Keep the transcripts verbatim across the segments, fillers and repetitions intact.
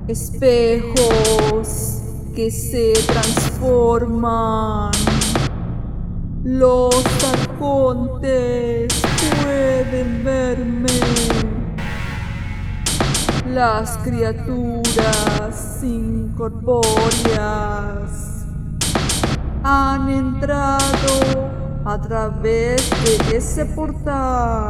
espejos que se transforman. Los arcontes pueden verme. Las criaturas incorpóreas han entrado a través de ese portal.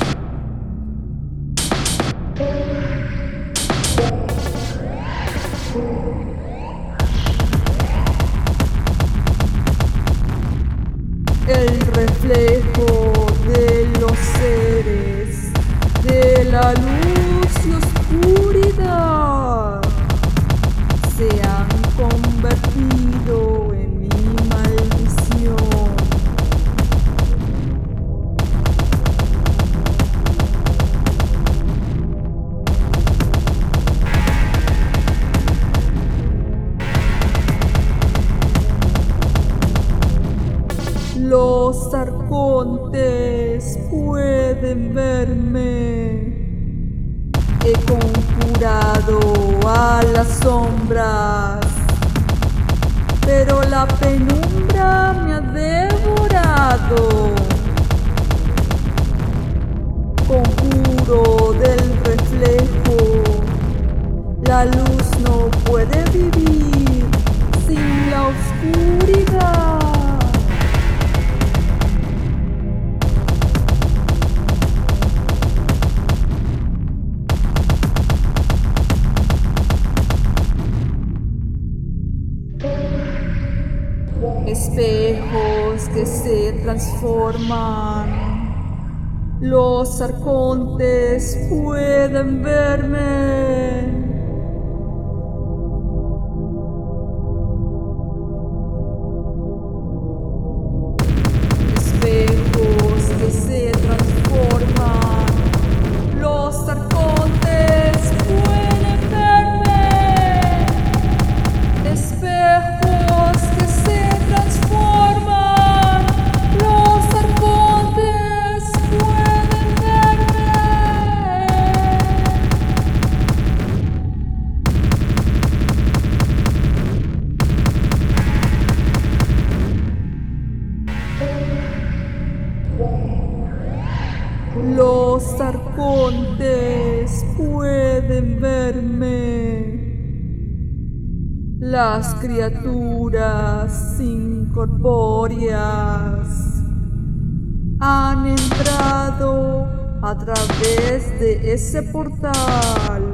El reflejo de los seres de la luz y oscuridad se han convertido en mi maldición. Los arcontes pueden verme. He conjurado a las sombras, pero la penumbra me ha devorado. Conjuro del reflejo. La luz no puede vivir sin la oscuridad. Espejos que se transforman. Los arcontes pueden verme. Espejos que se transforman. Los arcontes pueden verme. Espejos que se transforman. Los arcontes pueden verme. Los arcontes pueden verme. Las criaturas incorpóreas han entrado a través de ese portal.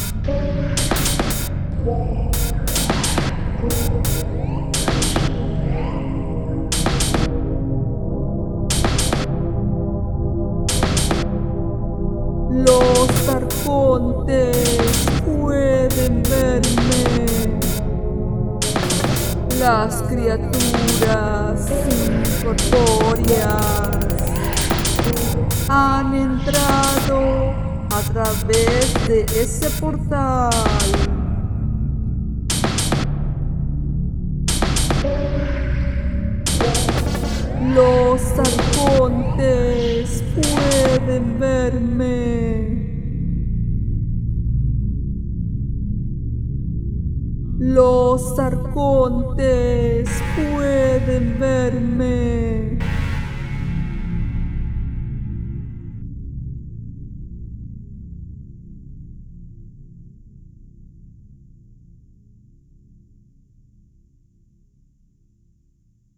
Los arcontes pueden verme. Las criaturas incorpóreas han entrado a través de ese portal. Los arcontes pueden verme. Los arcontes pueden